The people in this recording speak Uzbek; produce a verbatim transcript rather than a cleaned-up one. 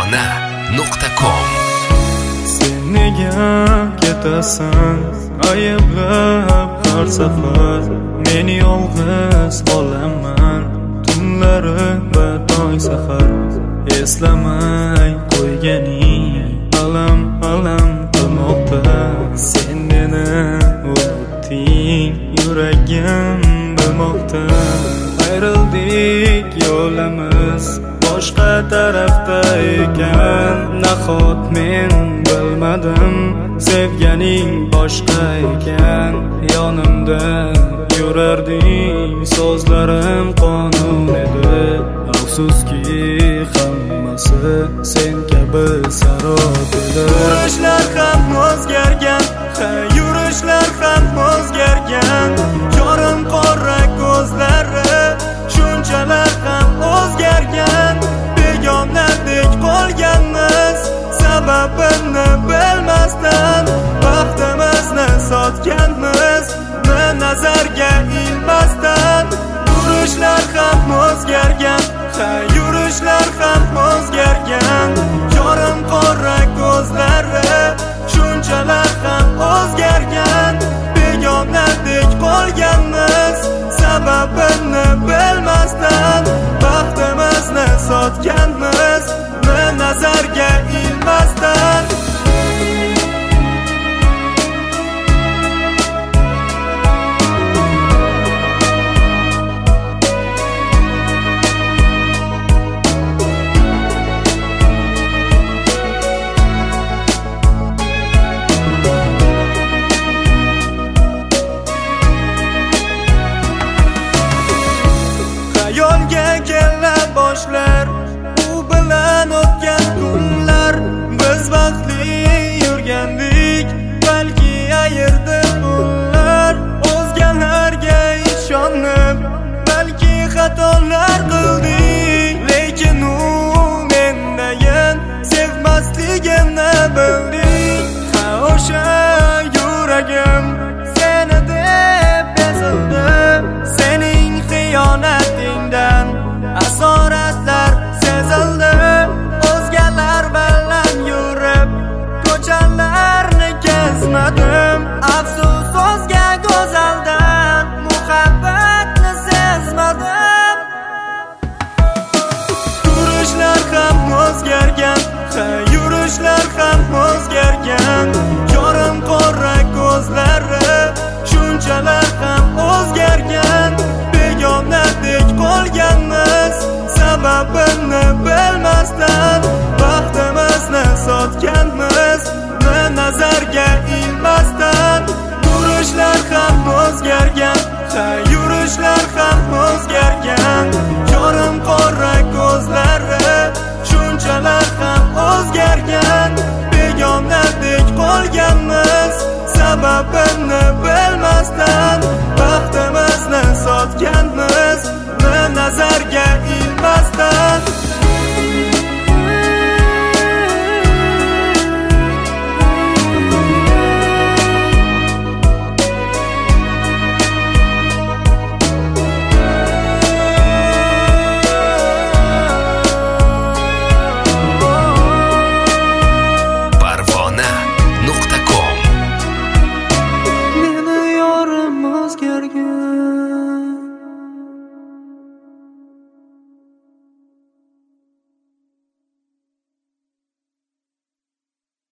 farg'ona nuqta com. Sen nega ketasan ayblab har safar? Men yolg'iz qolaman tunlari va tong sahar. Eslamay qo'yganing alam alam qilmoqda. Sen meni unutding, yuragim bilmoqda. Ayrildik, yo'limiz boshqa tarafda ekan. Nahot men bilmadim, sevganing boshqa ekan. Yonimda yurarding, so'zlarim qonun edi. Afsuski hammasi sen kabi sarob edi. Yurishlar ham o'zgargan, yurishlar ham o'zgargan. Yorim qora ko'zlari shunchalar ham o'zgargan. Begonadek qolganmiz, sababini bilmasdan. Vaqtimizni sotganmiz, nazarga ilmasdan. Yurishlar ham o'zgargan, yurishlar ham o'zgargan. Yorim qora ko'zlari shunchalar ham o'zgargan. Begonadek qolganmiz, sababini bilmasdan. Vaqtimizni sotganmiz, nazarga ilmasdan. Yo'lga kela boshlar, u bilan o'tgan kunlar. Biz baxtli yurgandik, balki ayirdi pullar. O'zgalarga ishonib, balki xatolar qildik. Lekin u mendayin sevmasligimni bildik. Ha, o'sha yuragim seni deb ezildi. Sening xiyonatingdan asoratlar sezildi. O'zgalar bilan yurib ko'chalarni kezmadim. Afsus o'zga go'zaldan muhabbatni sezmadim. Yurishlar ham o'zgargan, yurishlar ham o'zgargan. Yorim qora ko'zlari shunchalar ham o'zgargan. Begonadek qolganmiz, sababini bilmasdan. Vaqtimizni sotganmiz, nazarga ilmasdan. Yurishlar ham o'zgargan, yurishlar ham o'zgargan. Yorim qora ko'zlari shunchalar ham o'zgargan. Begonadek qolganmiz, sababini bilmasdan.